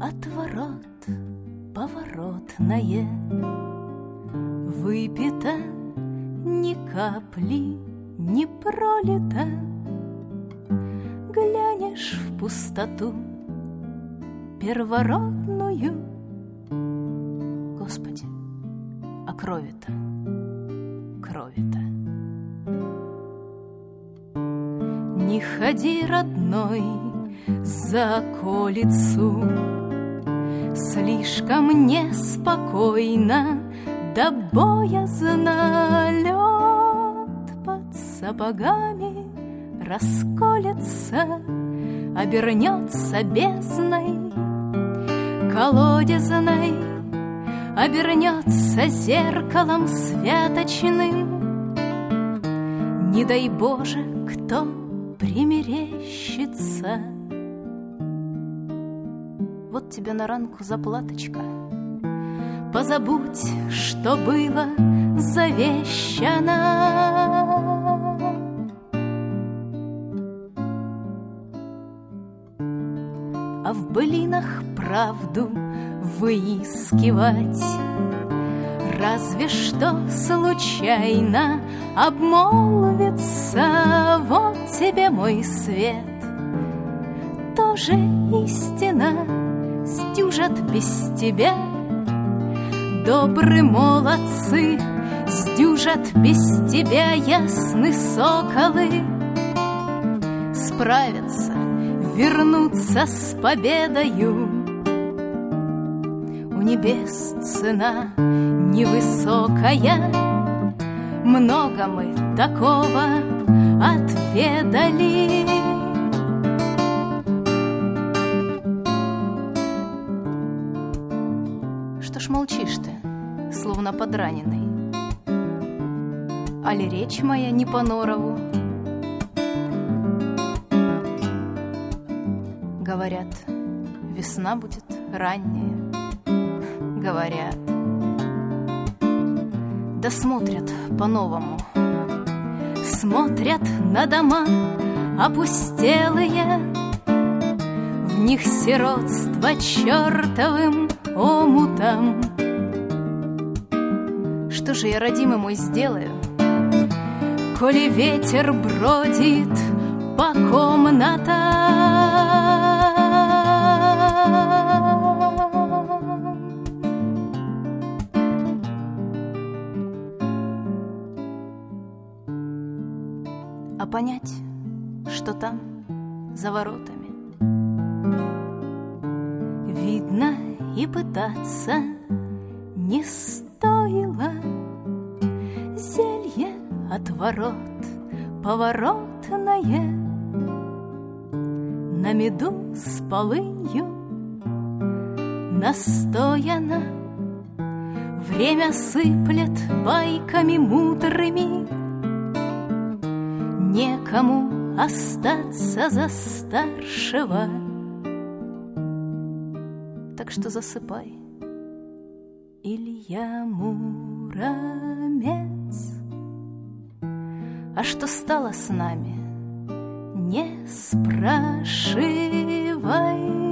отворот поворотное. Выпито ни капли не пролито. Глянешь в пустоту первородную. Господи, а крови-то, крови-то. Не ходи, родной, за околицу, слишком неспокойно, да боязно лед под сапогами расколется, обернется бездной колодезной, обернется зеркалом святочным. Не дай Боже, кто примерещится. Вот тебе на ранку заплаточка. Позабудь, что было завещано. А в былинах правду выискивать разве что случайно обмолвится. Вот тебе мой свет, тоже истина, сдюжат без тебя. Добрые молодцы, сдюжат без тебя ясны соколы. Справятся, вернутся с победою. У небес цена невысокая, много мы такого отведали. Что ж молчишь ты, словно подраненный? Али речь моя не по норову? Говорят, весна будет ранняя. Говорят, да смотрят по-новому. Смотрят на дома опустелые, в них сиротство чертовым омутом. Что же я, родимый мой, сделаю, коли ветер бродит по комнатам? А понять, что там за воротами, видно, и пытаться не стоило. Зелье от ворот поворотное, на меду с полынью настояно. Время сыплет байками мудрыми, некому остаться за старшего. Так что засыпай, Илья Муромец. А что стало с нами, не спрашивай.